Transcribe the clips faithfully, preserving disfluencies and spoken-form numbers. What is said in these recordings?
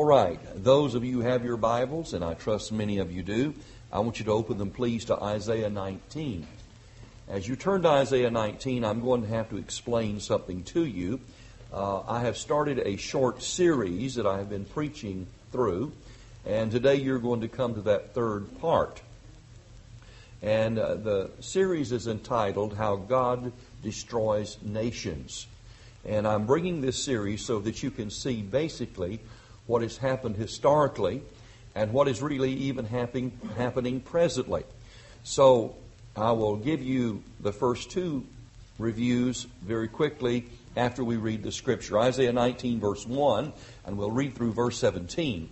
right, those of you who have your Bibles, and I trust many of you do, I want you to open them please to Isaiah nineteen. As you turn to Isaiah nineteen, I'm going to have to explain something to you. Uh, I have started a short series that I have been preaching through, and today you're going to come to that third part. And uh, the series is entitled, How God Destroys Nations. And I'm bringing this series so that you can see basically what has happened historically and what is really even happening, happening presently. So I will give you the first two reviews very quickly after we read the Scripture. Isaiah nineteen, verse one, and we'll read through verse seventeen.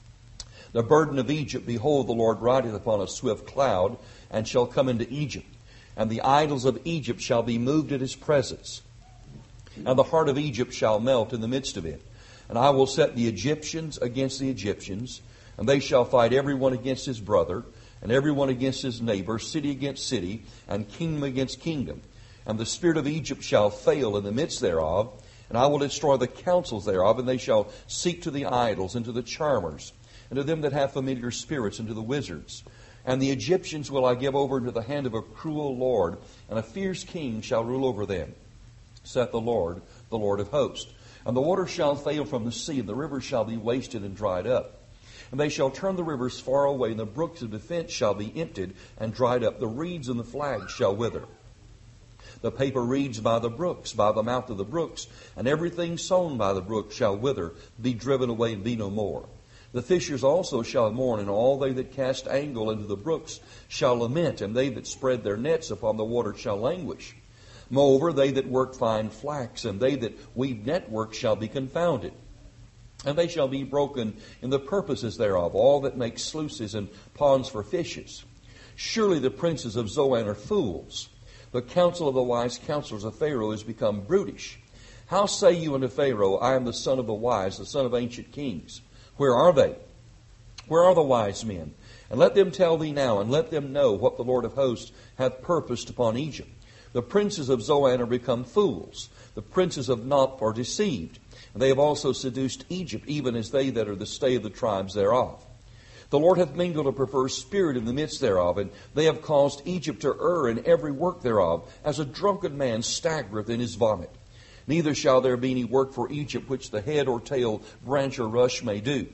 The burden of Egypt, behold, the Lord rideth upon a swift cloud, and shall come into Egypt. And the idols of Egypt shall be moved at his presence. And the heart of Egypt shall melt in the midst of it. And I will set the Egyptians against the Egyptians, and they shall fight every one against his brother, and every one against his neighbor, city against city, and kingdom against kingdom. And the spirit of Egypt shall fail in the midst thereof, and I will destroy the counsels thereof, and they shall seek to the idols, and to the charmers, and to them that have familiar spirits, and to the wizards. And the Egyptians will I give over into the hand of a cruel lord, and a fierce king shall rule over them, saith the Lord, the Lord of hosts. And the water shall fail from the sea, and the rivers shall be wasted and dried up. And they shall turn the rivers far away, and the brooks of defense shall be emptied and dried up. The reeds and the flags shall wither. The paper reeds by the brooks, by the mouth of the brooks, and everything sown by the brook shall wither, be driven away, and be no more. The fishers also shall mourn, and all they that cast angle into the brooks shall lament, and they that spread their nets upon the water shall languish. Moreover, they that work fine flax, and they that weave network shall be confounded. And they shall be broken in the purposes thereof, all that make sluices and ponds for fishes. Surely the princes of Zoan are fools. The counsel of the wise counselors of Pharaoh is become brutish. How say you unto Pharaoh, I am the son of the wise, the son of ancient kings? Where are they? Where are the wise men? And let them tell thee now, and let them know what the Lord of hosts hath purposed upon Egypt. The princes of Zoan are become fools. The princes of Noph are deceived. And they have also seduced Egypt, even as they that are the stay of the tribes thereof. The Lord hath mingled a perverse spirit in the midst thereof, and they have caused Egypt to err in every work thereof, as a drunken man staggereth in his vomit. Neither shall there be any work for Egypt, which the head or tail, branch or rush may do.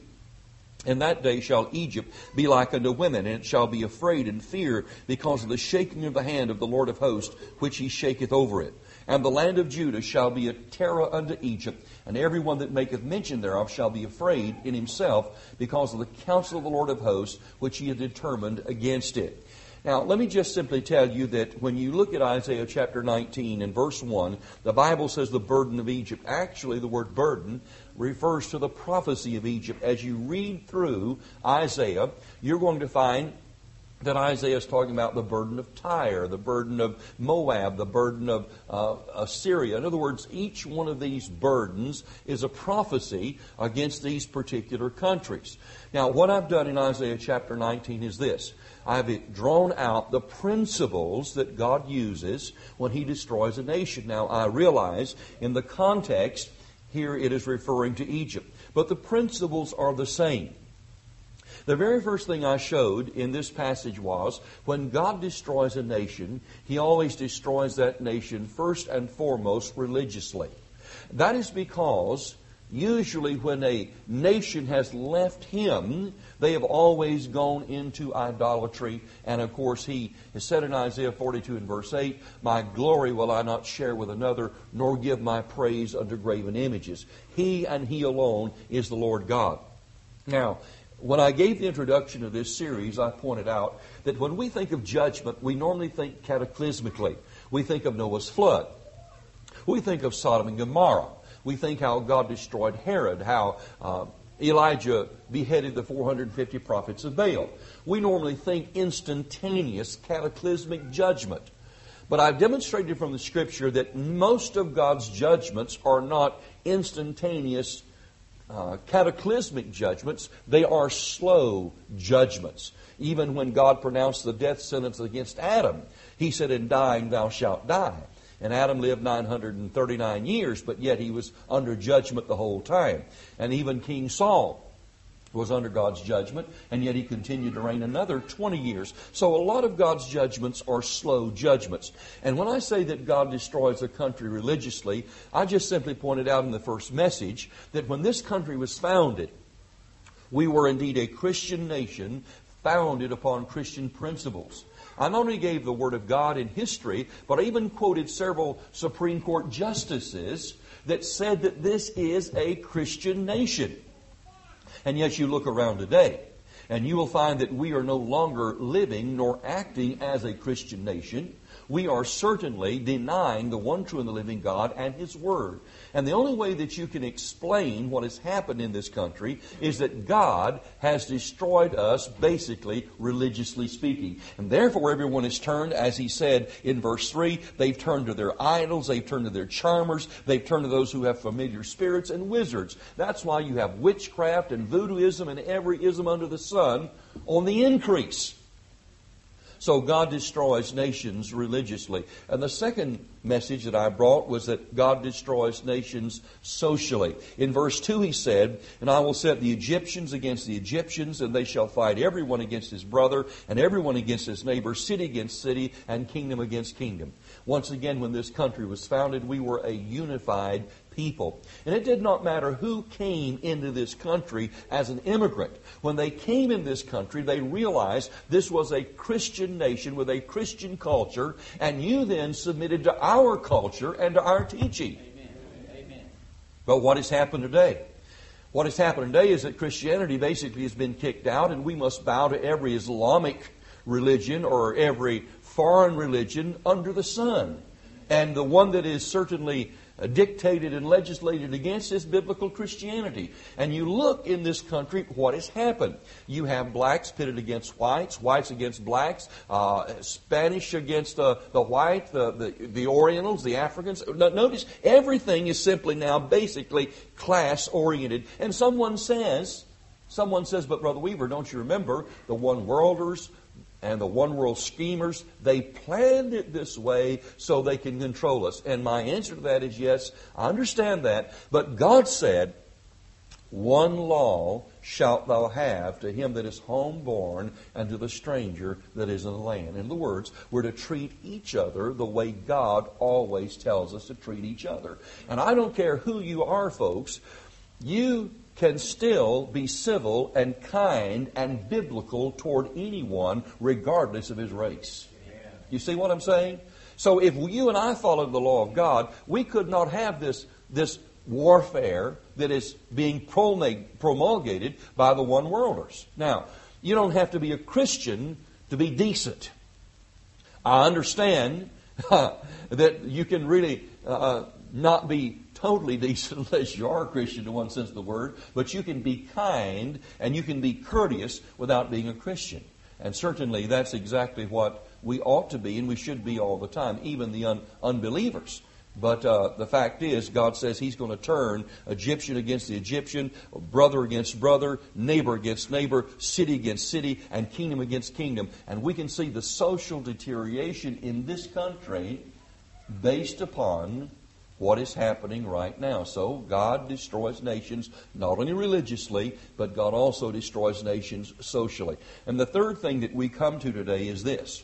In that day shall Egypt be like unto women, and it shall be afraid and fear because of the shaking of the hand of the Lord of hosts, which he shaketh over it. And the land of Judah shall be a terror unto Egypt, and every one that maketh mention thereof shall be afraid in himself because of the counsel of the Lord of hosts, which he hath determined against it. Now, let me just simply tell you that when you look at Isaiah chapter nineteen and verse one, the Bible says the burden of Egypt. Actually, the word burden refers to the prophecy of Egypt. As you read through Isaiah, you're going to find that Isaiah is talking about the burden of Tyre, the burden of Moab, the burden of uh, Assyria. In other words, each one of these burdens is a prophecy against these particular countries. Now, what I've done in Isaiah chapter nineteen is this. I've drawn out the principles that God uses when he destroys a nation. Now, I realize in the context, here it is referring to Egypt. But the principles are the same. The very first thing I showed in this passage was, when God destroys a nation, he always destroys that nation first and foremost religiously. That is because usually when a nation has left him, they have always gone into idolatry. And of course, he has said in Isaiah forty-two and verse eight, My glory will I not share with another, nor give my praise unto graven images. He and he alone is the Lord God. Now, when I gave the introduction to this series, I pointed out that when we think of judgment, we normally think cataclysmically. We think of Noah's flood. We think of Sodom and Gomorrah. We think how God destroyed Herod, how uh, Elijah beheaded the four hundred fifty prophets of Baal. We normally think instantaneous, cataclysmic judgment. But I've demonstrated from the Scripture that most of God's judgments are not instantaneous, uh, cataclysmic judgments. They are slow judgments. Even when God pronounced the death sentence against Adam, he said, In dying thou shalt die. And Adam lived nine hundred thirty-nine years, but yet he was under judgment the whole time. And even King Saul, was under God's judgment, and yet he continued to reign another twenty years. So a lot of God's judgments are slow judgments. And when I say that God destroys a country religiously, I just simply pointed out in the first message that when this country was founded, we were indeed a Christian nation founded upon Christian principles. I not only gave the Word of God in history, but I even quoted several Supreme Court justices that said that this is a Christian nation. And yet you look around today, and you will find that we are no longer living nor acting as a Christian nation. We are certainly denying the one true and the living God and His Word. And the only way that you can explain what has happened in this country is that God has destroyed us, basically, religiously speaking. And therefore everyone has turned, as he said in verse three, they've turned to their idols, they've turned to their charmers, they've turned to those who have familiar spirits and wizards. That's why you have witchcraft and voodooism and every ism under the sun on the increase. So God destroys nations religiously. And the second message that I brought was that God destroys nations socially. In verse two he said, "And I will set the Egyptians against the Egyptians, and they shall fight everyone against his brother, and everyone against his neighbor, city against city, and kingdom against kingdom." Once again, when this country was founded, we were a unified people. And it did not matter who came into this country as an immigrant. When they came in this country, they realized this was a Christian nation with a Christian culture, and you then submitted to our culture and to our teaching. Amen. Amen. But what has happened today? What has happened today is that Christianity basically has been kicked out, and we must bow to every Islamic religion or every foreign religion under the sun. And the one that is certainly dictated and legislated against is biblical Christianity. And you look in this country, what has happened? You have blacks pitted against whites, whites against blacks, uh, Spanish against uh, the white, the, the, the Orientals, the Africans. Notice, everything is simply now basically class-oriented. And someone says, someone says, but Brother Weaver, don't you remember the one-worlders and the one-world schemers? They planned it this way so they can control us. And my answer to that is yes, I understand that. But God said, "One law shalt thou have to him that is homeborn and to the stranger that is in the land." In other words, we're to treat each other the way God always tells us to treat each other. And I don't care who you are, folks. You can still be civil and kind and biblical toward anyone regardless of his race. Amen. You see what I'm saying? So if you and I followed the law of God, we could not have this, this warfare that is being promulgated by the one-worlders. Now, you don't have to be a Christian to be decent. I understand that you can really uh, not be totally decent unless you are a Christian in one sense of the word, but you can be kind and you can be courteous without being a Christian. And certainly that's exactly what we ought to be, and we should be all the time, even the un- unbelievers. But uh, the fact is, God says He's going to turn Egyptian against the Egyptian, brother against brother, neighbor against neighbor, city against city, and kingdom against kingdom. And we can see the social deterioration in this country based upon what is happening right now. So God destroys nations not only religiously, but God also destroys nations socially. And the third thing that we come to today is this,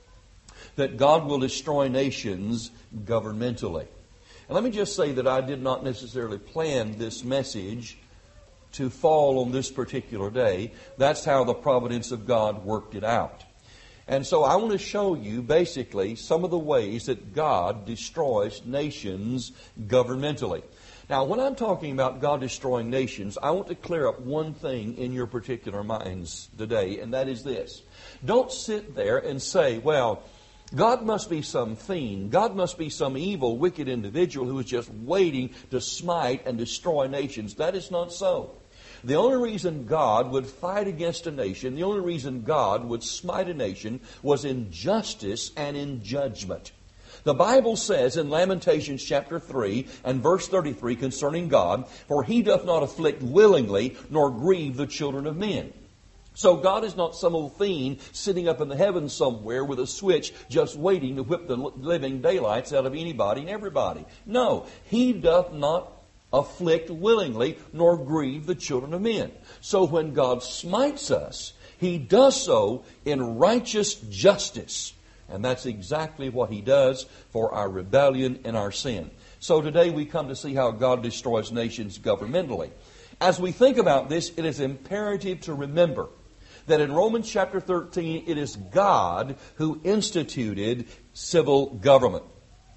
that God will destroy nations governmentally. And let me just say that I did not necessarily plan this message to fall on this particular day. That's how the providence of God worked it out. And so I want to show you basically some of the ways that God destroys nations governmentally. Now, when I'm talking about God destroying nations, I want to clear up one thing in your particular minds today, and that is this. Don't sit there and say, well, God must be some fiend. God must be some evil, wicked individual who is just waiting to smite and destroy nations. That is not so. The only reason God would fight against a nation, the only reason God would smite a nation was in justice and in judgment. The Bible says in Lamentations chapter three and verse thirty-three concerning God, "For He doth not afflict willingly, nor grieve the children of men." So God is not some old fiend sitting up in the heavens somewhere with a switch just waiting to whip the living daylights out of anybody and everybody. No, He doth not afflict willingly, nor grieve the children of men. So when God smites us, He does so in righteous justice. And that's exactly what He does for our rebellion and our sin. So today we come to see how God destroys nations governmentally. As we think about this, it is imperative to remember that in Romans chapter thirteen, it is God who instituted civil government.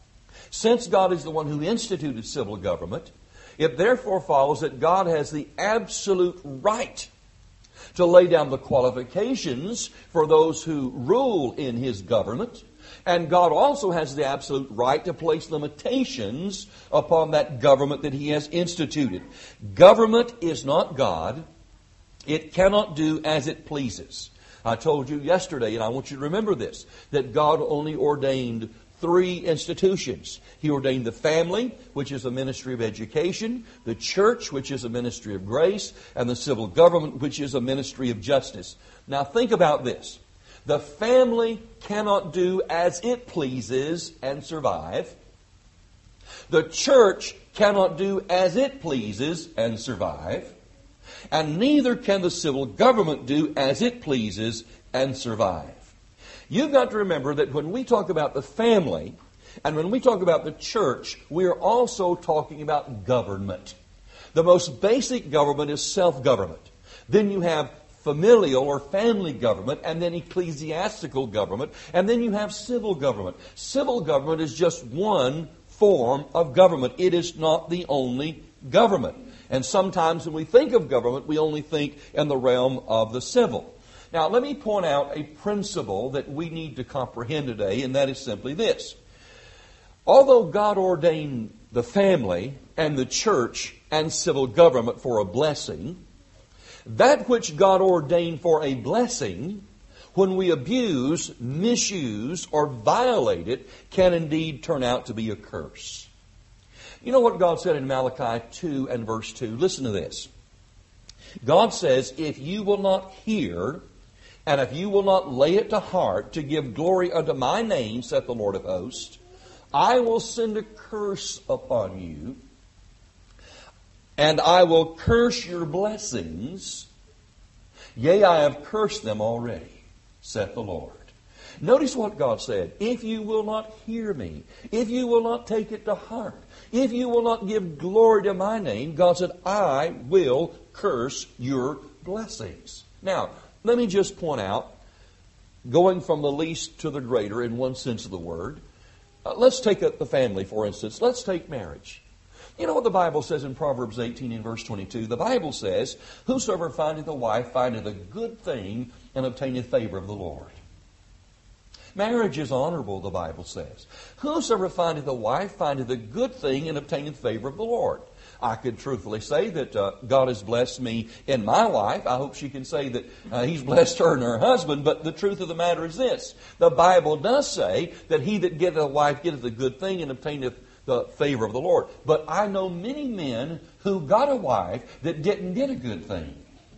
Since God is the one who instituted civil government, it therefore follows that God has the absolute right to lay down the qualifications for those who rule in His government. And God also has the absolute right to place limitations upon that government that He has instituted. Government is not God. It cannot do as it pleases. I told you yesterday, and I want you to remember this, that God only ordained three institutions. He ordained the family, which is a ministry of education, the church, which is a ministry of grace, and the civil government, which is a ministry of justice. Now think about this. The family cannot do as it pleases and survive. The church cannot do as it pleases and survive. And neither can the civil government do as it pleases and survive. You've got to remember that when we talk about the family and when we talk about the church, we are also talking about government. The most basic government is self-government. Then you have familial or family government, and then ecclesiastical government, and then you have civil government. Civil government is just one form of government. It is not the only government. And sometimes when we think of government, we only think in the realm of the civil. Now, let me point out a principle that we need to comprehend today, and that is simply this. Although God ordained the family and the church and civil government for a blessing, that which God ordained for a blessing, when we abuse, misuse, or violate it, can indeed turn out to be a curse. You know what God said in Malachi two and verse two? Listen to this. God says, if you will not hear, and if you will not lay it to heart to give glory unto my name, saith the Lord of hosts, I will send a curse upon you, and I will curse your blessings. Yea, I have cursed them already, saith the Lord. Notice what God said. If you will not hear me, if you will not take it to heart, if you will not give glory to my name, God said, I will curse your blessings. Now, let me just point out, going from the least to the greater in one sense of the word, uh, let's take a, the family, for instance. Let's take marriage. You know what the Bible says in Proverbs eighteen and verse twenty-two? The Bible says, whosoever findeth a wife findeth a good thing and obtaineth favor of the Lord. Marriage is honorable, the Bible says. Whosoever findeth a wife findeth a good thing and obtaineth favor of the Lord. I could truthfully say that uh, God has blessed me in my wife. I hope she can say that uh, He's blessed her and her husband. But the truth of the matter is this. The Bible does say that he that getteth a wife getteth a good thing and obtaineth the favor of the Lord. But I know many men who got a wife that didn't get a good thing.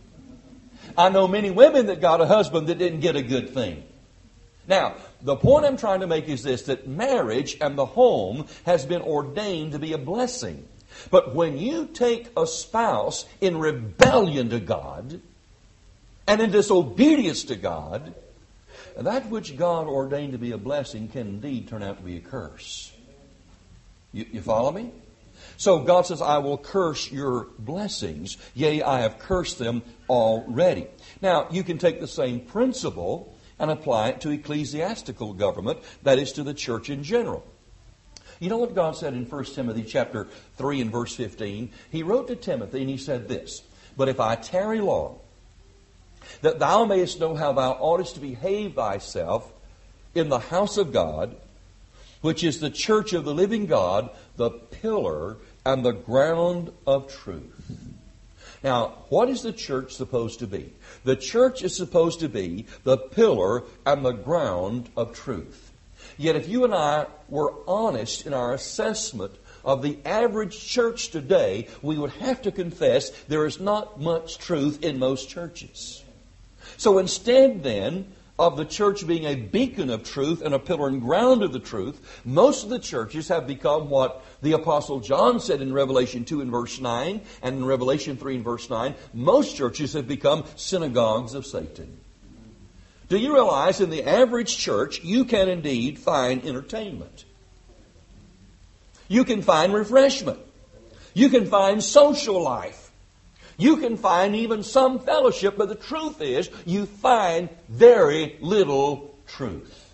I know many women that got a husband that didn't get a good thing. Now, the point I'm trying to make is this, that marriage and the home has been ordained to be a blessing. But when you take a spouse in rebellion to God and in disobedience to God, that which God ordained to be a blessing can indeed turn out to be a curse. You, you follow me? So God says, I will curse your blessings. Yea, I have cursed them already. Now, you can take the same principle and apply it to ecclesiastical government, that is to the church in general. You know what God said in First Timothy chapter three and verse fifteen? He wrote to Timothy and he said this, but if I tarry long, that thou mayest know how thou oughtest to behave thyself in the house of God, which is the church of the living God, the pillar and the ground of truth. Now, what is the church supposed to be? The church is supposed to be the pillar and the ground of truth. Yet if you and I were honest in our assessment of the average church today, we would have to confess there is not much truth in most churches. So instead then of the church being a beacon of truth and a pillar and ground of the truth, most of the churches have become what the Apostle John said in Revelation two and verse nine, and in Revelation three and verse nine, most churches have become synagogues of Satan. Do you realize in the average church you can indeed find entertainment? You can find refreshment. You can find social life. You can find even some fellowship, but the truth is you find very little truth.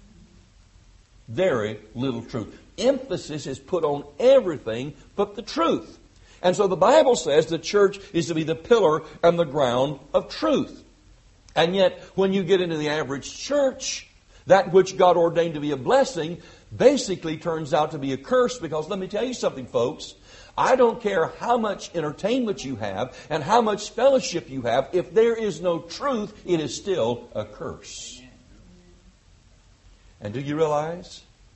Very little truth. Emphasis is put on everything but the truth. And so the Bible says the church is to be the pillar and the ground of truth. And yet, when you get into the average church, that which God ordained to be a blessing basically turns out to be a curse, because let me tell you something, folks. I don't care how much entertainment you have and how much fellowship you have. If there is no truth, it is still a curse. And do you realize?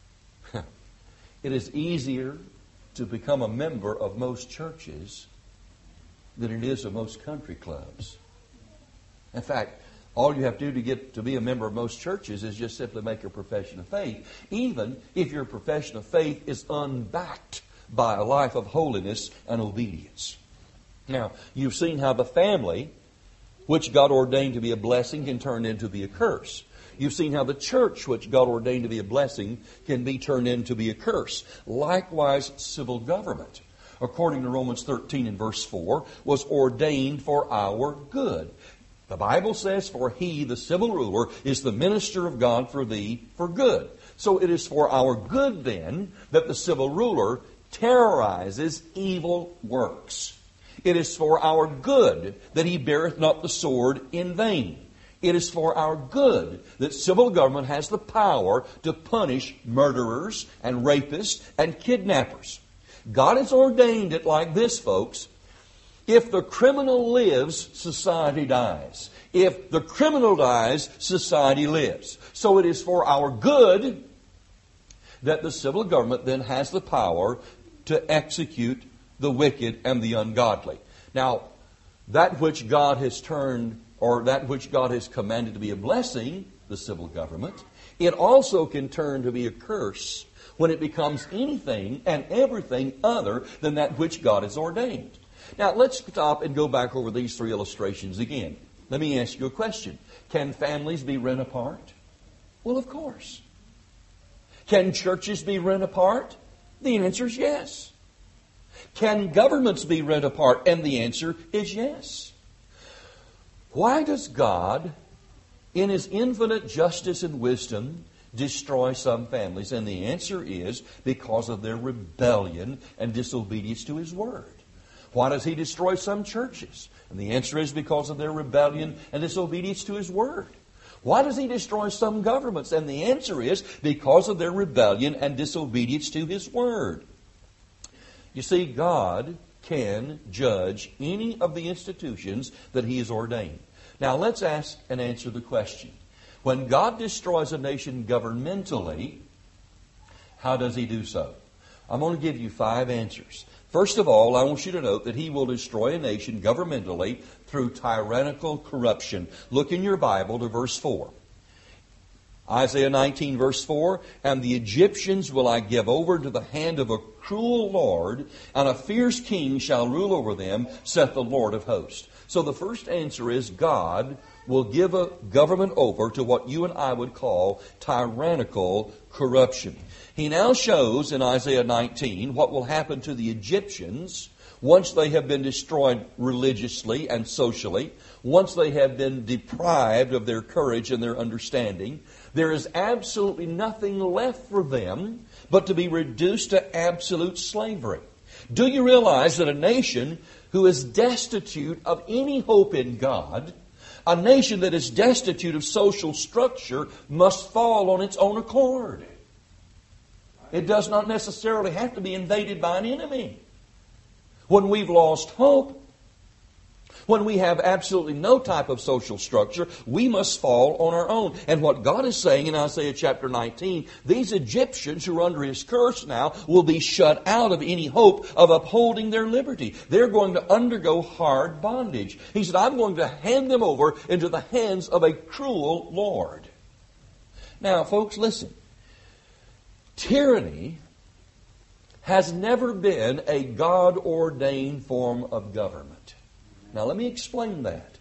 It is easier to become a member of most churches than it is of most country clubs. In fact, all you have to do to get to be a member of most churches is just simply make a profession of faith, even if your profession of faith is unbacked by a life of holiness and obedience. Now, you've seen how the family, which God ordained to be a blessing, can turn into be a curse. You've seen how the church, which God ordained to be a blessing, can be turned into be a curse. Likewise, civil government, according to Romans thirteen and verse four, was ordained for our good. The Bible says, for he, the civil ruler, is the minister of God for thee for good. So it is for our good then that the civil ruler terrorizes evil works. It is for our good that he beareth not the sword in vain. It is for our good that civil government has the power to punish murderers and rapists and kidnappers. God has ordained it like this, folks. If the criminal lives, society dies. If the criminal dies, society lives. So it is for our good that the civil government then has the power to execute the wicked and the ungodly. Now, that which God has turned, or that which God has commanded to be a blessing, the civil government, it also can turn to be a curse when it becomes anything and everything other than that which God has ordained. Now, let's stop and go back over these three illustrations again. Let me ask you a question. Can families be rent apart? Well, of course. Can churches be rent apart? The answer is yes. Can governments be rent apart? And the answer is yes. Why does God, in His infinite justice and wisdom, destroy some families? And the answer is because of their rebellion and disobedience to His Word. Why does He destroy some churches? And the answer is because of their rebellion and disobedience to His Word. Why does He destroy some governments? And the answer is because of their rebellion and disobedience to His Word. You see, God can judge any of the institutions that He has ordained. Now, let's ask and answer the question. When God destroys a nation governmentally, how does He do so? I'm going to give you five answers. First of all, I want you to note that He will destroy a nation governmentally through tyrannical corruption. Look in your Bible to verse four. Isaiah nineteen, verse four, and the Egyptians will I give over to the hand of a cruel Lord, and a fierce king shall rule over them, saith the Lord of hosts. So the first answer is God will give a government over to what you and I would call tyrannical corruption. He now shows in Isaiah nineteen what will happen to the Egyptians once they have been destroyed religiously and socially, once they have been deprived of their courage and their understanding. There is absolutely nothing left for them but to be reduced to absolute slavery. Do you realize that a nation who is destitute of any hope in God, a nation that is destitute of social structure, must fall on its own accord? It does not necessarily have to be invaded by an enemy. When we've lost hope, When we have absolutely no type of social structure, we must fall on our own. And what God is saying in Isaiah chapter nineteen, these Egyptians who are under His curse now will be shut out of any hope of upholding their liberty. They're going to undergo hard bondage. He said, I'm going to hand them over into the hands of a cruel Lord. Now, folks, listen. Tyranny has never been a God-ordained form of government. Now, let me explain that.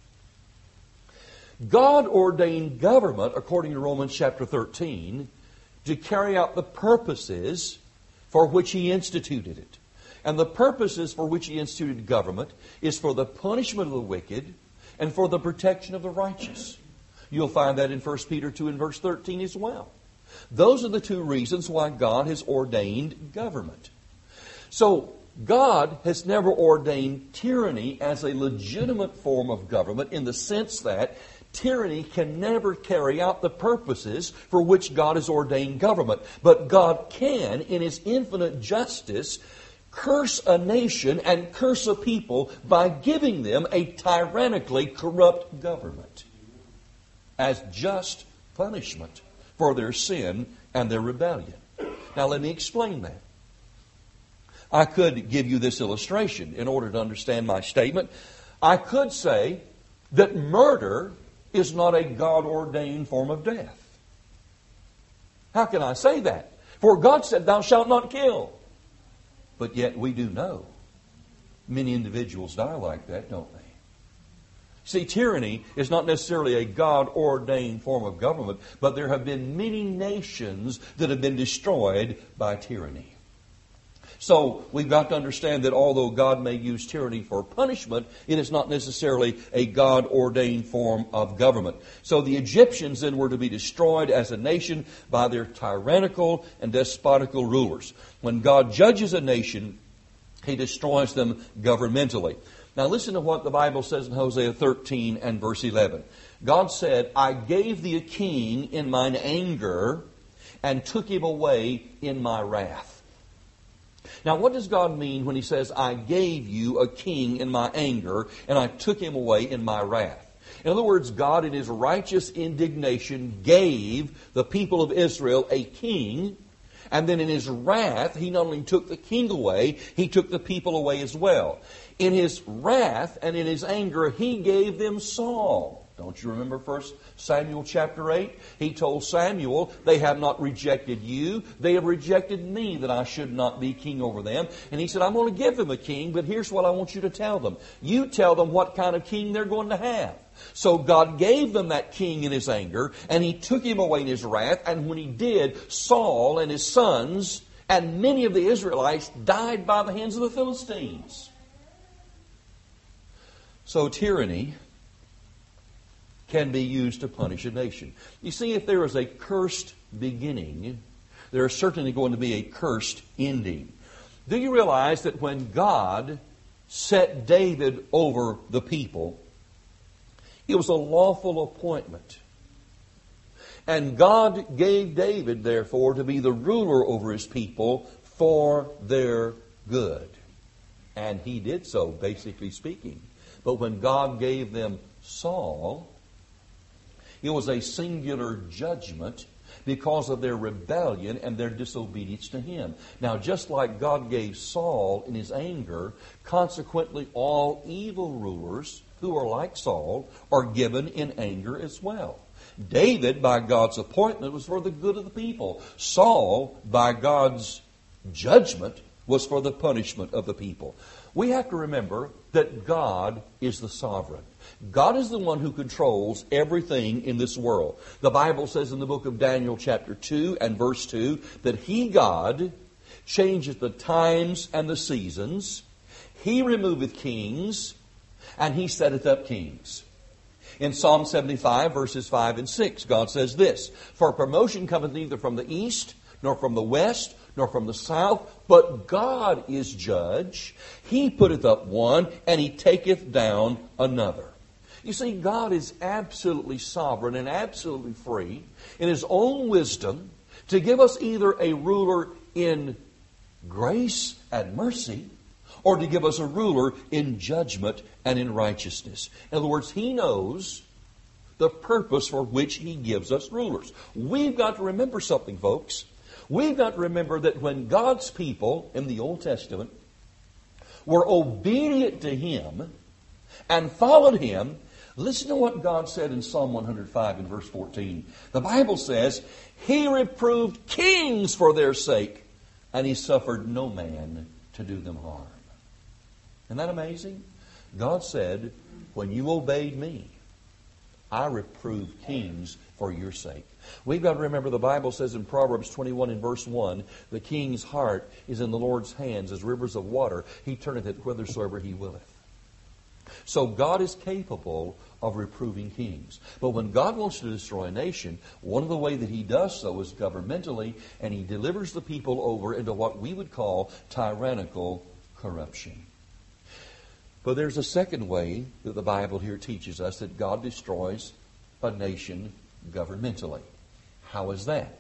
God ordained government, according to Romans chapter thirteen, to carry out the purposes for which He instituted it. And the purposes for which He instituted government is for the punishment of the wicked and for the protection of the righteous. You'll find that in First Peter two and verse thirteen as well. Those are the two reasons why God has ordained government. So, God has never ordained tyranny as a legitimate form of government in the sense that tyranny can never carry out the purposes for which God has ordained government. But God can, in His infinite justice, curse a nation and curse a people by giving them a tyrannically corrupt government as just punishment for their sin and their rebellion. Now let me explain that. I could give you this illustration in order to understand my statement. I could say that murder is not a God-ordained form of death. How can I say that? For God said, thou shalt not kill. But yet we do know many individuals die like that, don't they? See, tyranny is not necessarily a God-ordained form of government, but there have been many nations that have been destroyed by tyranny. So we've got to understand that although God may use tyranny for punishment, it is not necessarily a God-ordained form of government. So the Egyptians then were to be destroyed as a nation by their tyrannical and despotical rulers. When God judges a nation, He destroys them governmentally. Now listen to what the Bible says in Hosea thirteen and verse eleven. God said, I gave thee a king in mine anger and took him away in my wrath. Now, what does God mean when He says, I gave you a king in my anger, and I took him away in my wrath? In other words, God in His righteous indignation gave the people of Israel a king, and then in His wrath, He not only took the king away, He took the people away as well. In His wrath and in His anger, He gave them Saul. Don't you remember First Samuel chapter eight? He told Samuel, they have not rejected you. They have rejected me that I should not be king over them. And he said, I'm going to give them a king, but here's what I want you to tell them. You tell them what kind of king they're going to have. So God gave them that king in His anger, and He took him away in His wrath. And when He did, Saul and his sons and many of the Israelites died by the hands of the Philistines. So tyranny can be used to punish a nation. You see, if there is a cursed beginning, there is certainly going to be a cursed ending. Do you realize that when God set David over the people, it was a lawful appointment? And God gave David, therefore, to be the ruler over His people for their good. And he did so, basically speaking. But when God gave them Saul, it was a singular judgment because of their rebellion and their disobedience to Him. Now, just like God gave Saul in His anger, consequently all evil rulers who are like Saul are given in anger as well. David, by God's appointment, was for the good of the people. Saul, by God's judgment, was for the punishment of the people. We have to remember that God is the sovereign. God is the one who controls everything in this world. The Bible says in the book of Daniel chapter two and verse two that He, God, changeth the times and the seasons. He removeth kings, and He setteth up kings. In Psalm seventy-five, verses five and six, God says this, For promotion cometh neither from the east, nor from the west, nor from the south, but God is judge. He putteth up one, and He taketh down another. You see, God is absolutely sovereign and absolutely free in His own wisdom to give us either a ruler in grace and mercy, or to give us a ruler in judgment and in righteousness. In other words, He knows the purpose for which He gives us rulers. We've got to remember something, folks. We've got to remember that when God's people in the Old Testament were obedient to Him and followed Him, listen to what God said in Psalm one hundred five and verse fourteen. The Bible says, He reproved kings for their sake, and He suffered no man to do them harm. Isn't that amazing? God said, when you obeyed me, I reproved kings for your sake. We've got to remember the Bible says in Proverbs twenty-one and verse one, the king's heart is in the Lord's hands as rivers of water. He turneth it whithersoever He willeth. So God is capable of reproving kings. But when God wants to destroy a nation, one of the ways that He does so is governmentally, and He delivers the people over into what we would call tyrannical corruption. But there's a second way that the Bible here teaches us that God destroys a nation governmentally. How is that?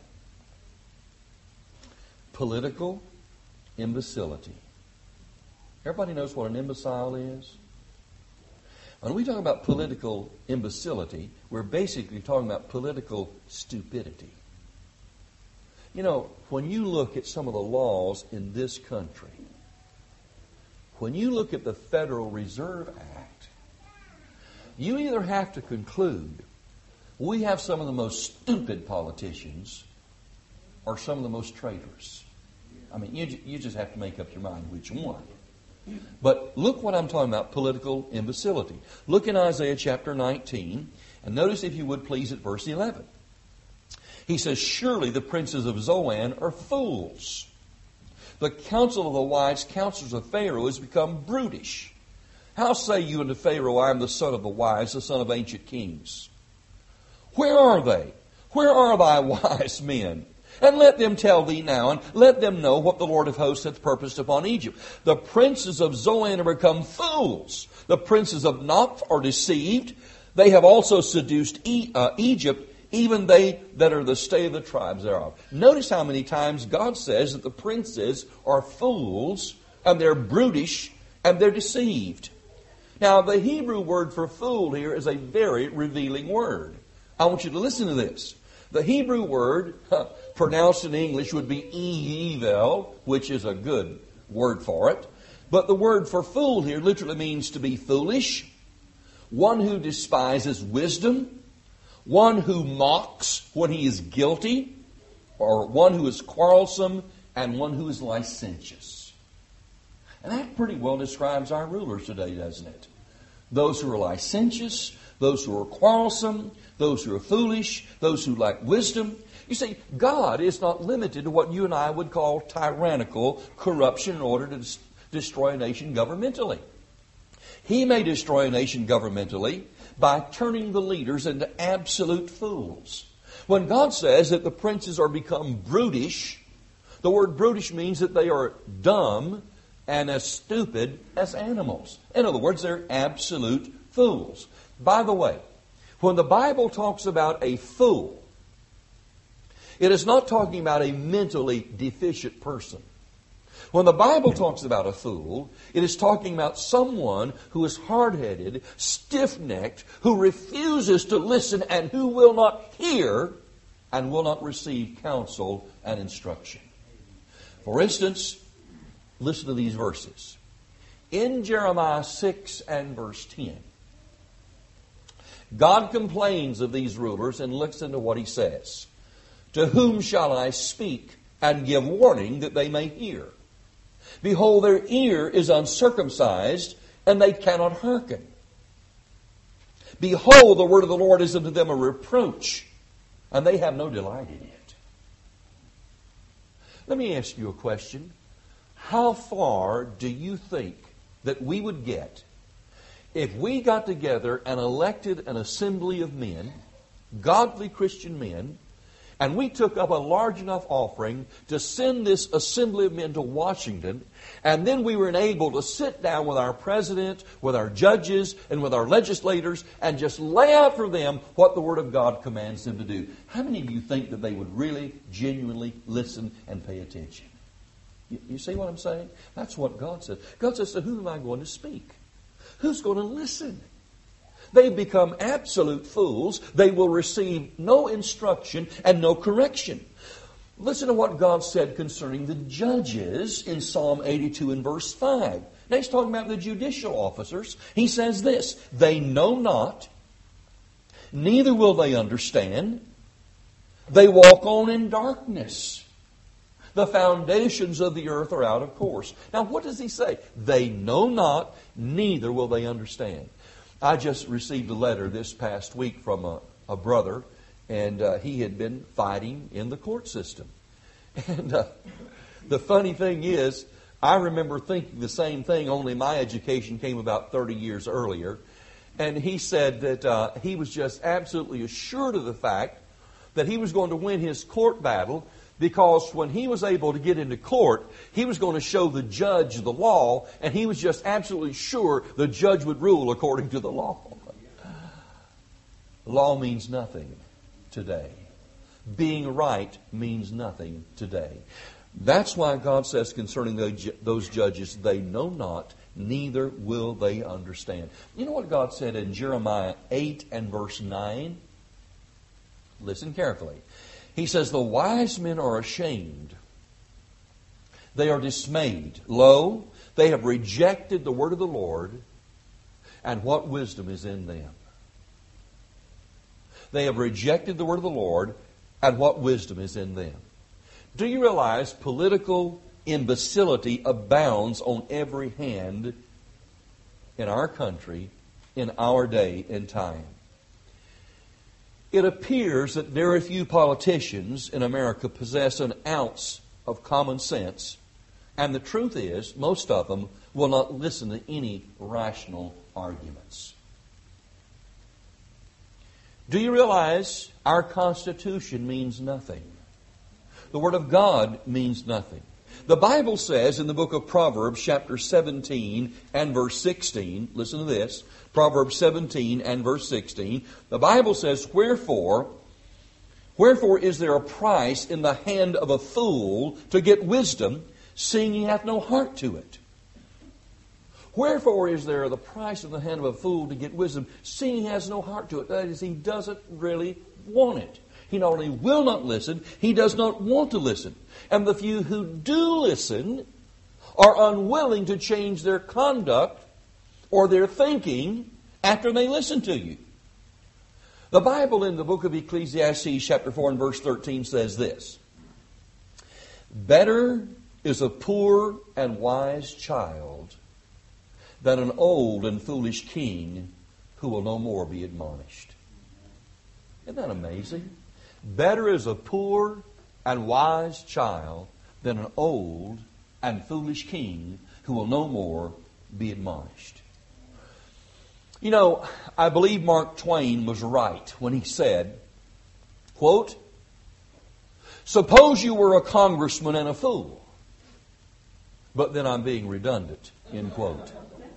Political imbecility. Everybody knows what an imbecile is? When we talk about political imbecility, we're basically talking about political stupidity. You know, when you look at some of the laws in this country, when you look at the Federal Reserve Act, you either have to conclude we have some of the most stupid politicians or some of the most traitors. I mean, you, you just have to make up your mind which one. But look what I'm talking about, political imbecility. Look in Isaiah chapter nineteen, and notice, if you would please, at verse eleven. He says, surely the princes of Zoan are fools. The counsel of the wise counselors of Pharaoh has become brutish. How say you unto Pharaoh, I am the son of the wise, the son of ancient kings? Where are they? Where are thy wise men? And let them tell thee now, and let them know what the Lord of hosts hath purposed upon Egypt. The princes of Zoan are become fools. The princes of Noph are deceived. They have also seduced e- uh, Egypt, even they that are the stay of the tribes thereof. Notice how many times God says that the princes are fools, and they're brutish, and they're deceived. Now, the Hebrew word for fool here is a very revealing word. I want you to listen to this. The Hebrew word, huh, pronounced in English, would be evil, which is a good word for it. But the word for fool here literally means to be foolish, one who despises wisdom, one who mocks when he is guilty, or one who is quarrelsome, and one who is licentious. And that pretty well describes our rulers today, doesn't it? Those who are licentious, those who are quarrelsome, those who are foolish, those who lack wisdom. You see, God is not limited to what you and I would call tyrannical corruption in order to des- destroy a nation governmentally. He may destroy a nation governmentally by turning the leaders into absolute fools. When God says that the princes are become brutish, the word brutish means that they are dumb and as stupid as animals. In other words, they're absolute fools. By the way, when the Bible talks about a fool, it is not talking about a mentally deficient person. When the Bible talks about a fool, it is talking about someone who is hard-headed, stiff-necked, who refuses to listen and who will not hear and will not receive counsel and instruction. For instance, listen to these verses. In Jeremiah six and verse ten, God complains of these rulers, and listen to what He says. To whom shall I speak and give warning that they may hear? Behold, their ear is uncircumcised, and they cannot hearken. Behold, the word of the Lord is unto them a reproach, and they have no delight in it. Let me ask you a question. How far do you think that we would get if we got together and elected an assembly of men, godly Christian men, and we took up a large enough offering to send this assembly of men to Washington, and then we were able to sit down with our president, with our judges, and with our legislators, and just lay out for them what the Word of God commands them to do? How many of you think that they would really, genuinely listen and pay attention? You, you see what I'm saying? That's what God says. God says, so who am I going to speak? Who's going to listen? They become absolute fools. They will receive no instruction and no correction. Listen to what God said concerning the judges in Psalm eighty-two and verse five. Now he's talking about the judicial officers. He says this, they know not, neither will they understand. They walk on in darkness. The foundations of the earth are out of course. Now what does he say? They know not, neither will they understand. I just received a letter this past week from a, a brother, and uh, he had been fighting in the court system. And uh, the funny thing is, I remember thinking the same thing, only my education came about thirty years earlier. And he said that uh, he was just absolutely assured of the fact that he was going to win his court battle, because when he was able to get into court, he was going to show the judge the law, and he was just absolutely sure the judge would rule according to the law. Law means nothing today. Being right means nothing today. That's why God says concerning those judges, they know not, neither will they understand. You know what God said in Jeremiah eight and verse nine? Listen carefully. He says, the wise men are ashamed. They are dismayed. Lo, they have rejected the word of the Lord, and what wisdom is in them? They have rejected the word of the Lord, and what wisdom is in them? Do you realize political imbecility abounds on every hand in our country, in our day and time? It appears that very few politicians in America possess an ounce of common sense, and the truth is, most of them will not listen to any rational arguments. Do you realize our Constitution means nothing? The Word of God means nothing. The Bible says in the book of Proverbs, chapter seventeen and verse sixteen, listen to this, Proverbs seventeen and verse sixteen, the Bible says, Wherefore, wherefore is there a price in the hand of a fool to get wisdom, seeing he hath no heart to it? Wherefore is there the price in the hand of a fool to get wisdom, seeing he has no heart to it? That is, he doesn't really want it. He not only will not listen, he does not want to listen. And the few who do listen are unwilling to change their conduct or their thinking after they listen to you. The Bible in the book of Ecclesiastes chapter four and verse thirteen says this, Better is a poor and wise child than an old and foolish king who will no more be admonished. Isn't that amazing? Better is a poor and wise child than an old and foolish king who will no more be admonished. You know, I believe Mark Twain was right when he said, quote, Suppose you were a congressman and a fool. But then I'm being redundant, end quote.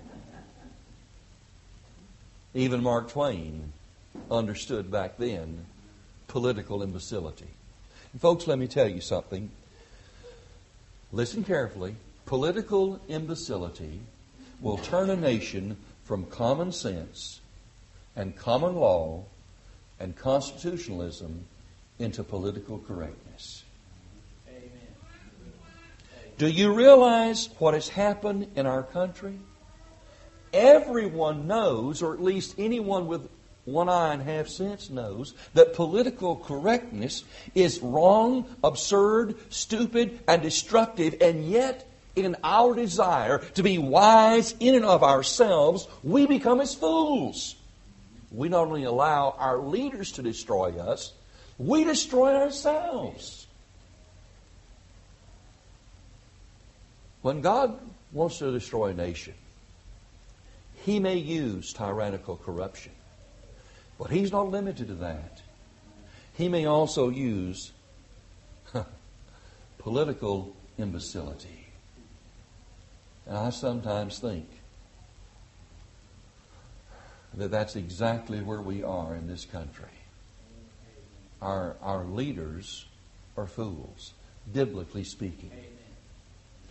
Even Mark Twain understood back then political imbecility. And folks, let me tell you something. Listen carefully. Political imbecility will turn a nation from common sense and common law and constitutionalism into political correctness. Amen. Do you realize what has happened in our country? Everyone knows, or at least anyone with one eye and half sense knows, that political correctness is wrong, absurd, stupid, and destructive, and yet in our desire to be wise in and of ourselves, we become as fools. We not only allow our leaders to destroy us, we destroy ourselves. When God wants to destroy a nation, He may use tyrannical corruption. But He's not limited to that. He may also use political imbecility. And I sometimes think that that's exactly where we are in this country. Our, our leaders are fools, biblically speaking.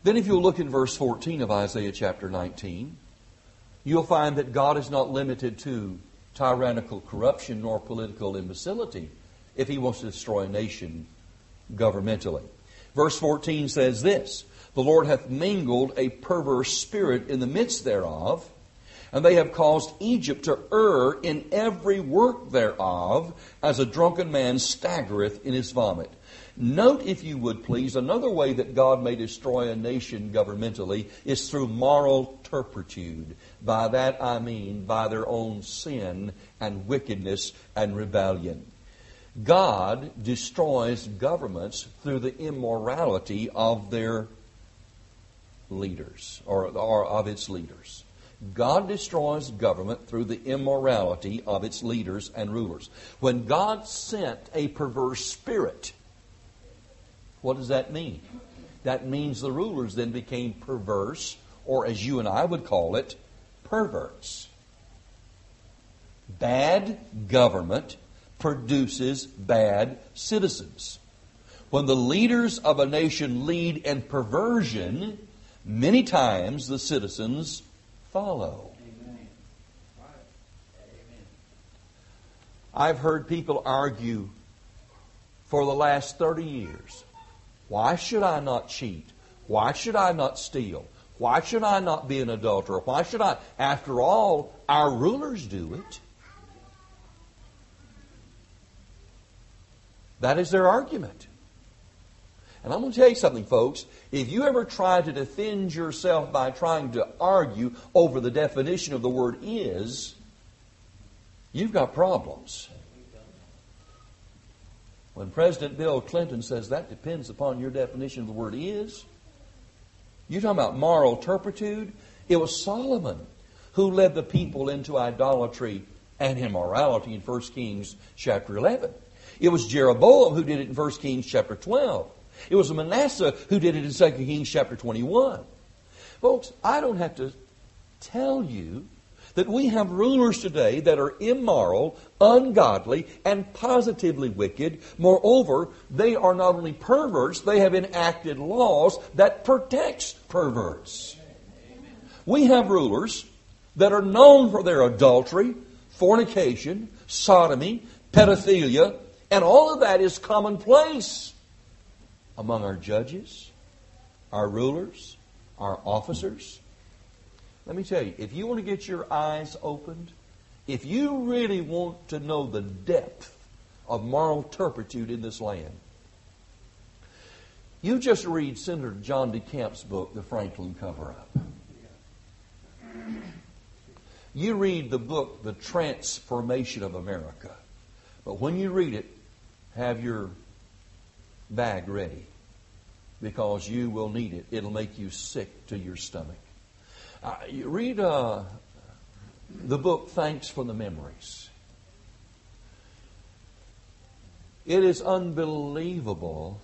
Then if you'll look in verse fourteen of Isaiah chapter nineteen, you'll find that God is not limited to tyrannical corruption nor political imbecility if He wants to destroy a nation governmentally. Verse fourteen says this, "The Lord hath mingled a perverse spirit in the midst thereof, and they have caused Egypt to err in every work thereof, as a drunken man staggereth in his vomit." Note, if you would please, another way that God may destroy a nation governmentally is through moral turpitude. By that I mean by their own sin and wickedness and rebellion. God destroys governments through the immorality of their leaders, or, or of its leaders. God destroys government through the immorality of its leaders and rulers. When God sent a perverse spirit, what does that mean? That means the rulers then became perverse, or as you and I would call it, perverts. Bad government produces bad citizens. When the leaders of a nation lead in perversion, many times the citizens follow. Amen. I've heard people argue for the last thirty years. Why should I not cheat? Why should I not steal? Why should I not be an adulterer? Why should I? After all, our rulers do it. That is their argument. And I'm going to tell you something, folks. If you ever try to defend yourself by trying to argue over the definition of the word is, you've got problems. When President Bill Clinton says that depends upon your definition of the word is, you're talking about moral turpitude. It was Solomon who led the people into idolatry and immorality in First Kings chapter eleven. It was Jeroboam who did it in First Kings chapter twelve. It was Manasseh who did it in Second Kings chapter twenty-one. Folks, I don't have to tell you that we have rulers today that are immoral, ungodly, and positively wicked. Moreover, they are not only perverts, they have enacted laws that protects perverts. We have rulers that are known for their adultery, fornication, sodomy, pedophilia, and all of that is commonplace among our judges, our rulers, our officers. Let me tell you, if you want to get your eyes opened, if you really want to know the depth of moral turpitude in this land, you just read Senator John DeCamp's book, The Franklin Cover-Up. You read the book, The Transformation of America. But when you read it, have your bag ready, because you will need it. It'll make you sick to your stomach. Uh, you read uh, the book, Thanks for the Memories. It is unbelievable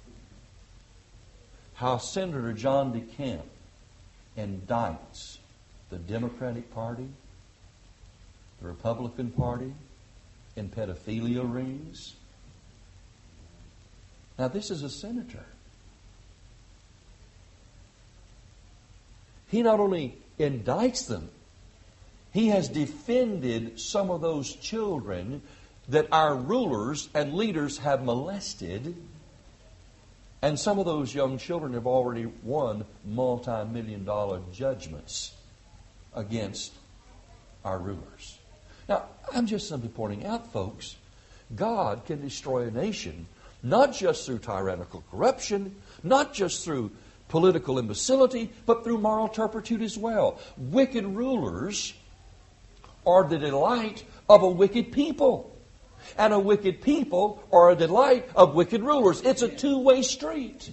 how Senator John DeCamp indicts the Democratic Party, the Republican Party, in pedophilia rings. Now, this is a senator. He not only indicts them, he has defended some of those children that our rulers and leaders have molested. And some of those young children have already won multi-million dollar judgments against our rulers. Now, I'm just simply pointing out, folks, God can destroy a nation not just through tyrannical corruption, not just through political imbecility, but through moral turpitude as well. Wicked rulers are the delight of a wicked people. And a wicked people are a delight of wicked rulers. It's a two-way street.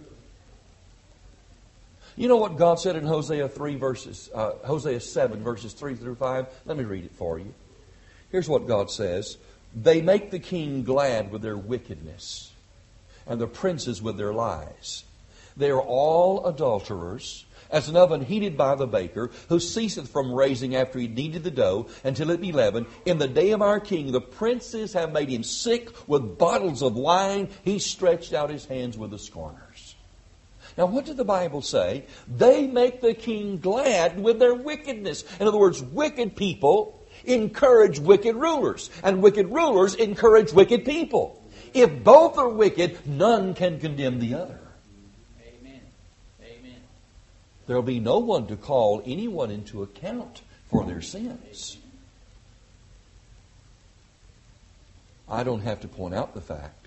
You know what God said in Hosea three verses, uh, Hosea seven verses three through five? Let me read it for you. Here's what God says. They make the king glad with their wickedness, and the princes with their lies. They are all adulterers, as an oven heated by the baker, who ceaseth from raising after he kneaded the dough until it be leavened. In the day of our king, the princes have made him sick with bottles of wine. He stretched out his hands with the scorners. Now, what did the Bible say? They make the king glad with their wickedness. In other words, wicked people encourage wicked rulers, and wicked rulers encourage wicked people. If both are wicked, none can condemn the other. Amen. Amen. There will be no one to call anyone into account for their sins. I don't have to point out the fact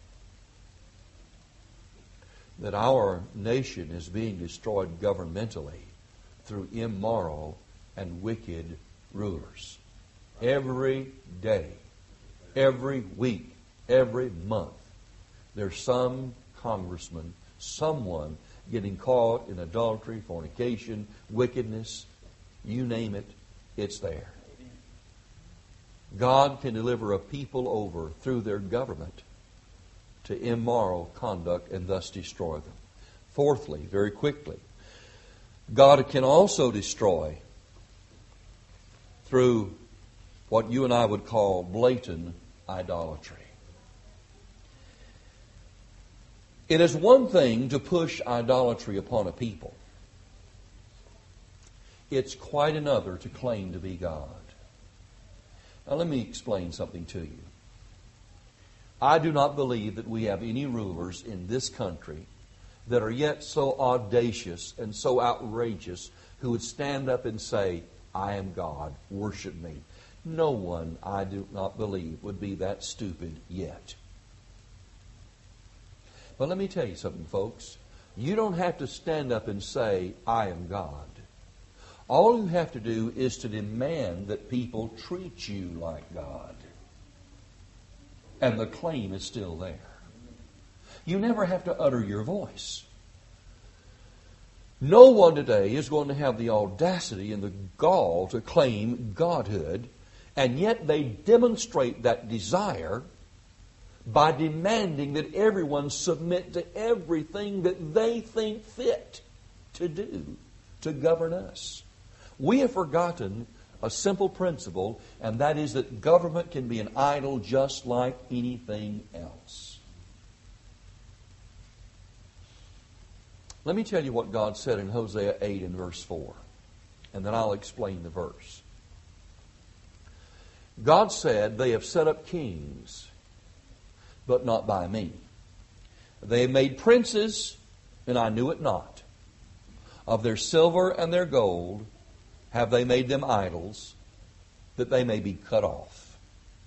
that our nation is being destroyed governmentally through immoral and wicked rulers. Every day, every week, every month, there's some congressman, someone getting caught in adultery, fornication, wickedness, you name it, it's there. God can deliver a people over through their government to immoral conduct and thus destroy them. Fourthly, very quickly, God can also destroy through what you and I would call blatant idolatry. It is one thing to push idolatry upon a people. It's quite another to claim to be God. Now let me explain something to you. I do not believe that we have any rulers in this country that are yet so audacious and so outrageous who would stand up and say, I am God, worship me. No one, I do not believe, would be that stupid yet. But let me tell you something, folks. You don't have to stand up and say, I am God. All you have to do is to demand that people treat you like God. And the claim is still there. You never have to utter your voice. No one today is going to have the audacity and the gall to claim godhood, and yet they demonstrate that desire by demanding that everyone submit to everything that they think fit to do to govern us. We have forgotten a simple principle, and that is that government can be an idol just like anything else. Let me tell you what God said in Hosea eight and verse four, and then I'll explain the verse. God said, they have set up kings, but not by me. They have made princes, and I knew it not. Of their silver and their gold have they made them idols, that they may be cut off.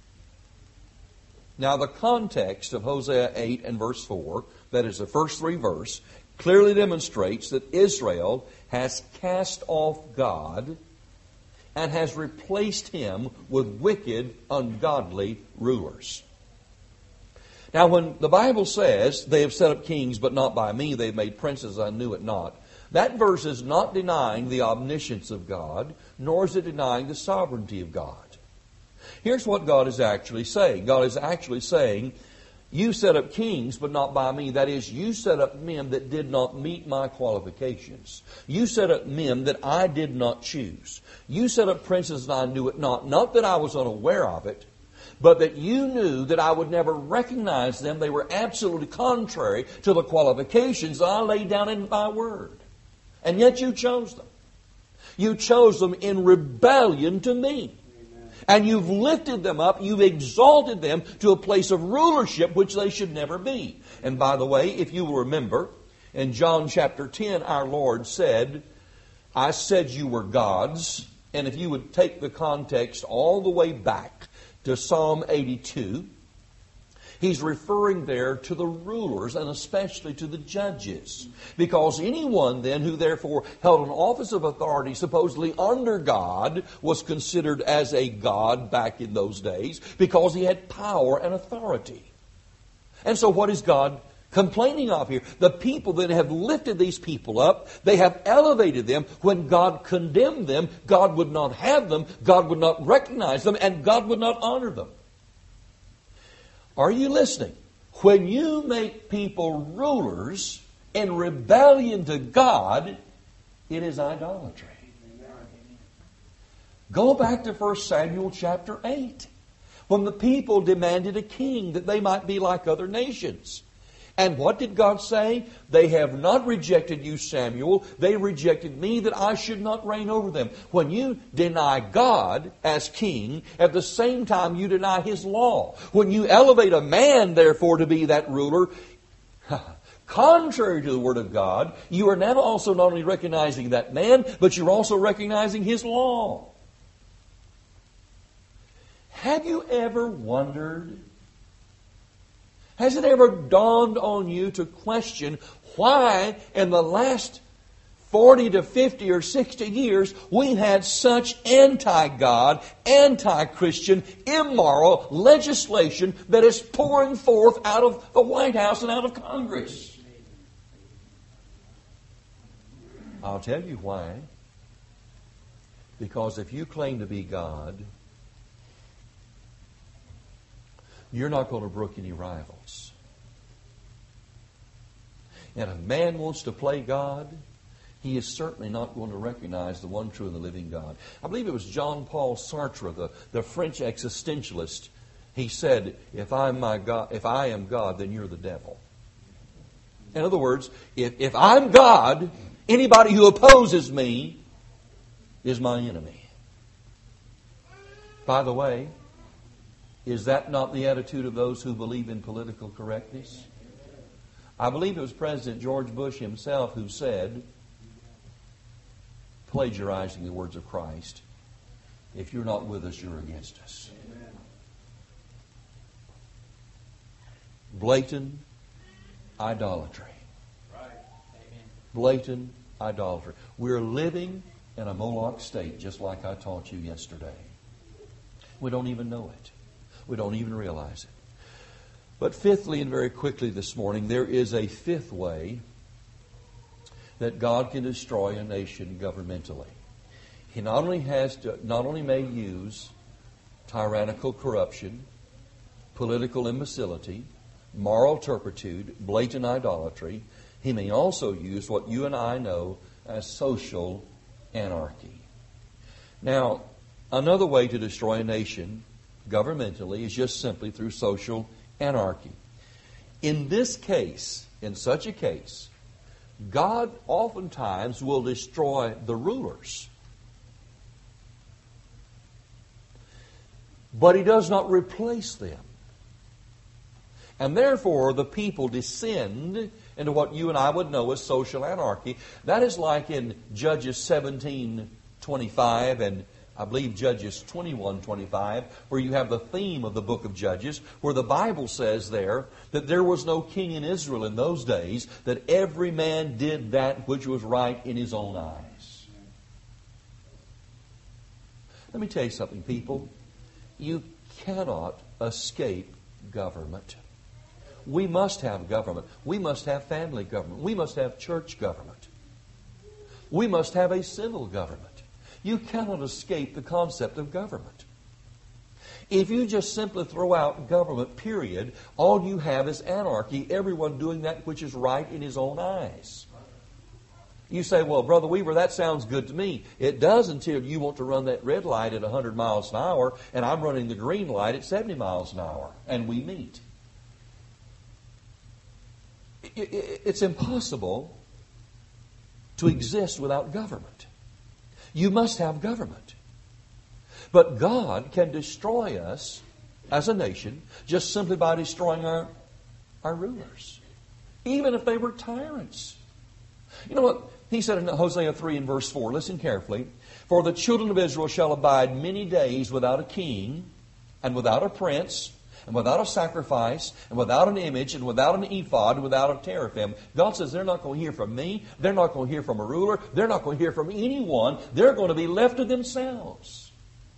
Now the context of Hosea eight and verse four, that is the first three verses, clearly demonstrates that Israel has cast off God and has replaced Him with wicked, ungodly rulers. Now when the Bible says, they have set up kings, but not by me, they have made princes, I knew it not. That verse is not denying the omniscience of God, nor is it denying the sovereignty of God. Here's what God is actually saying. God is actually saying, you set up kings, but not by me. That is, you set up men that did not meet my qualifications. You set up men that I did not choose. You set up princes and I knew it not. Not that I was unaware of it, but that you knew that I would never recognize them. They were absolutely contrary to the qualifications I laid down in my word. And yet you chose them. You chose them in rebellion to me. Amen. And you've lifted them up, you've exalted them to a place of rulership which they should never be. And by the way, if you will remember, in John chapter ten, our Lord said, I said you were gods. And if you would take the context all the way back to Psalm eighty-two, He's referring there to the rulers and especially to the judges. Because anyone then who therefore held an office of authority supposedly under God was considered as a god back in those days because he had power and authority. And so what is God complaining of here? The people that have lifted these people up, they have elevated them. When God condemned them, God would not have them, God would not recognize them, and God would not honor them. Are you listening? When you make people rulers in rebellion to God, it is idolatry. Go back to First Samuel chapter eight, when the people demanded a king that they might be like other nations. And what did God say? They have not rejected you, Samuel. They rejected me that I should not reign over them. When you deny God as king, at the same time you deny His law. When you elevate a man, therefore, to be that ruler, contrary to the Word of God, you are now also not only recognizing that man, but you're also recognizing His law. Have you ever wondered, has it ever dawned on you to question why in the last forty to fifty or sixty years we've had such anti-God, anti-Christian, immoral legislation that is pouring forth out of the White House and out of Congress? I'll tell you why. Because if you claim to be God, you're not going to brook any rivals. And if man wants to play God, he is certainly not going to recognize the one true and the living God. I believe it was Jean Paul Sartre, the, the French existentialist. He said, if I'm my God, if I am God, then you're the devil. In other words, if, if I'm God, anybody who opposes me is my enemy. By the way, is that not the attitude of those who believe in political correctness? I believe it was President George Bush himself who said, plagiarizing the words of Christ, if you're not with us, you're against us. Blatant idolatry. Blatant idolatry. We're living in a Moloch state, just like I taught you yesterday. We don't even know it. We don't even realize it. But fifthly, and very quickly this morning, there is a fifth way that God can destroy a nation governmentally. He not only has to, not only may use tyrannical corruption, political imbecility, moral turpitude, blatant idolatry, He may also use what you and I know as social anarchy. Now, another way to destroy a nation governmentally is just simply through social anarchy. In this case, in such a case, God oftentimes will destroy the rulers. But He does not replace them. And therefore, the people descend into what you and I would know as social anarchy. That is like in Judges seventeen twenty-five and I believe Judges twenty-one twenty-five, where you have the theme of the book of Judges, where the Bible says there that there was no king in Israel in those days, that every man did that which was right in his own eyes. Let me tell you something, people. You cannot escape government. We must have government. We must have family government. We must have church government. We must have a civil government. You cannot escape the concept of government. If you just simply throw out government, period, all you have is anarchy, everyone doing that which is right in his own eyes. You say, well, Brother Weaver, that sounds good to me. It does until you want to run that red light at one hundred miles an hour, and I'm running the green light at seventy miles an hour, and we meet. It's impossible to exist without government. You must have government. But God can destroy us as a nation just simply by destroying our, our rulers, even if they were tyrants. You know what? He said in Hosea three and verse four, listen carefully, for the children of Israel shall abide many days without a king and without a prince and without a sacrifice and without an image and without an ephod and without a teraphim. God says they're not going to hear from me. They're not going to hear from a ruler. They're not going to hear from anyone. They're going to be left to themselves.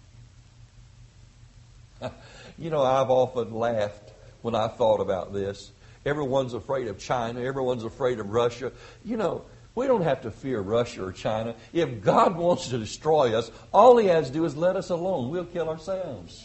You know, I've often laughed when I thought about this. Everyone's afraid of China. Everyone's afraid of Russia. You know, we don't have to fear Russia or China. If God wants to destroy us, all He has to do is let us alone. We'll kill ourselves.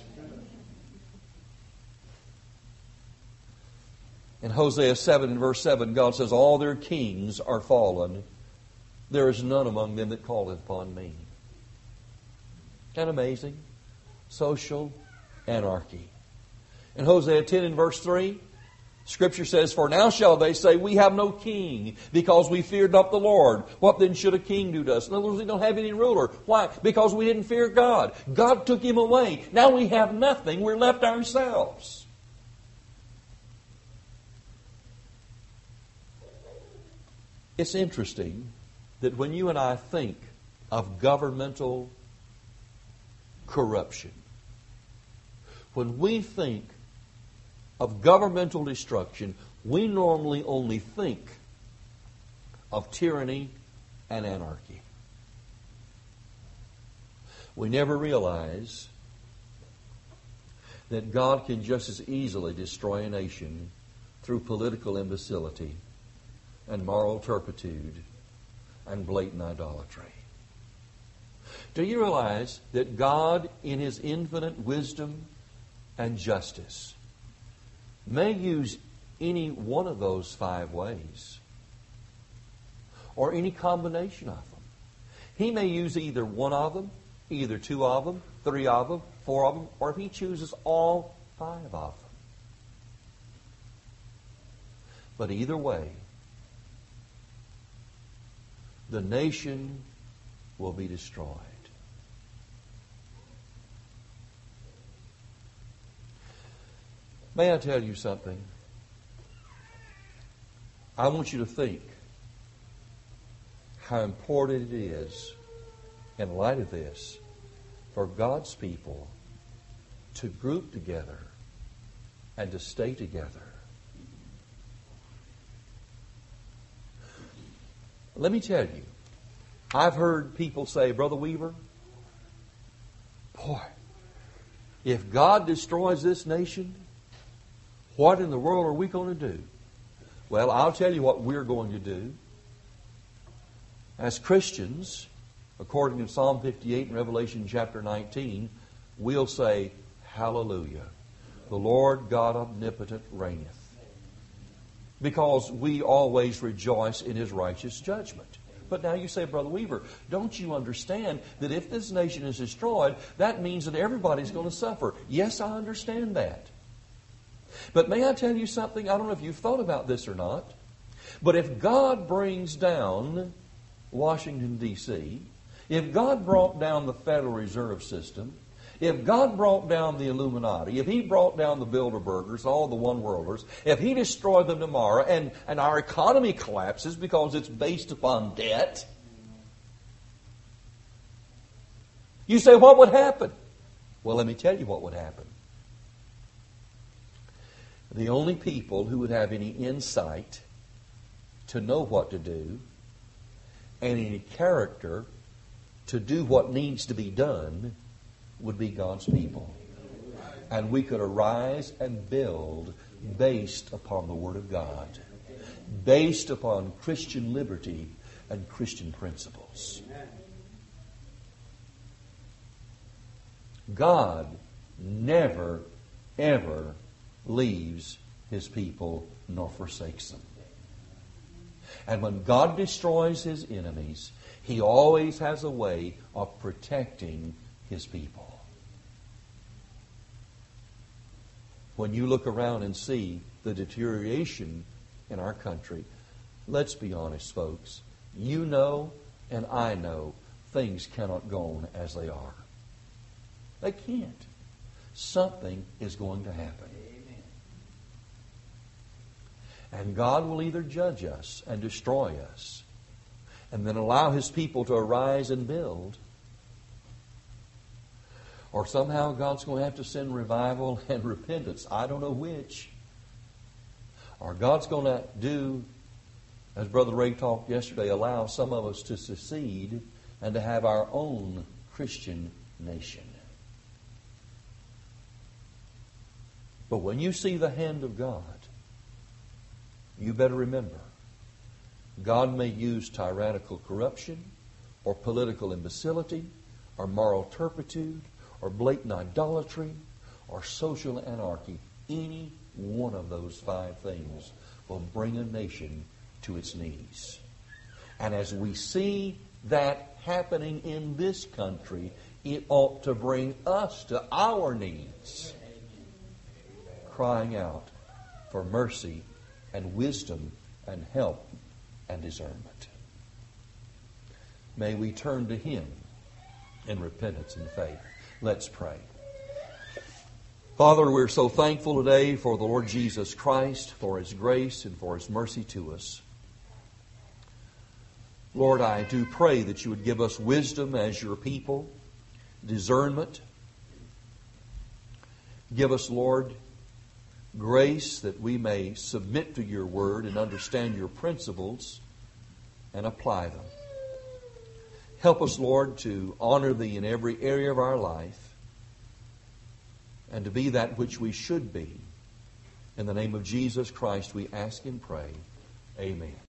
In Hosea seven and verse seven, God says, all their kings are fallen. There is none among them that calleth upon me. Isn't that amazing? Social anarchy. In Hosea ten and verse three, Scripture says, "For now shall they say, we have no king, because we feared not the Lord. What then should a king do to us?" In other words, we don't have any ruler. Why? Because we didn't fear God. God took him away. Now we have nothing. We're left ourselves. It's interesting that when you and I think of governmental corruption, when we think of governmental destruction, we normally only think of tyranny and anarchy. We never realize that God can just as easily destroy a nation through political imbecility and moral turpitude and blatant idolatry. Do you realize that God, in His infinite wisdom and justice, may use any one of those five ways, or any combination of them? He may use either one of them, either two of them, three of them, four of them, or if He chooses all five of them. But either way, the nation will be destroyed. May I tell you something? I want you to think how important it is, in light of this, for God's people to group together and to stay together. Let me tell you, I've heard people say, "Brother Weaver, boy, if God destroys this nation, what in the world are we going to do?" Well, I'll tell you what we're going to do. As Christians, according to Psalm fifty-eight and Revelation chapter nineteen, we'll say, "Hallelujah. The Lord God omnipotent reigneth." Because we always rejoice in His righteous judgment. But now you say, "Brother Weaver, don't you understand that if this nation is destroyed, that means that everybody's going to suffer?" Yes, I understand that. But may I tell you something? I don't know if you've thought about this or not. But if God brings down Washington, D C, if God brought down the Federal Reserve System, if God brought down the Illuminati, if He brought down the Bilderbergers, all the one-worlders, if He destroyed them tomorrow and, and our economy collapses because it's based upon debt, you say, what would happen? Well, let me tell you what would happen. The only people who would have any insight to know what to do and any character to do what needs to be done would be God's people. And we could arise and build based upon the Word of God, based upon Christian liberty and Christian principles. God never, ever leaves His people nor forsakes them. And when God destroys His enemies, He always has a way of protecting His people. When you look around and see the deterioration in our country, let's be honest, folks. You know and I know things cannot go on as they are. They can't. Something is going to happen. And God will either judge us and destroy us and then allow His people to arise and build, or somehow God's going to have to send revival and repentance. I don't know which. Or God's going to do, as Brother Ray talked yesterday, allow some of us to secede and to have our own Christian nation. But when you see the hand of God, you better remember, God may use tyrannical corruption or political imbecility or moral turpitude or blatant idolatry or social anarchy. Any one of those five things will bring a nation to its knees. And as we see that happening in this country, it ought to bring us to our knees, crying out for mercy and wisdom and help and discernment. May we turn to Him in repentance and faith. Let's pray. Father, we're so thankful today for the Lord Jesus Christ, for His grace and for His mercy to us. Lord, I do pray that You would give us wisdom as Your people, discernment. Give us, Lord, grace that we may submit to Your Word and understand Your principles and apply them. Help us, Lord, to honor Thee in every area of our life and to be that which we should be. In the name of Jesus Christ we ask and pray. Amen.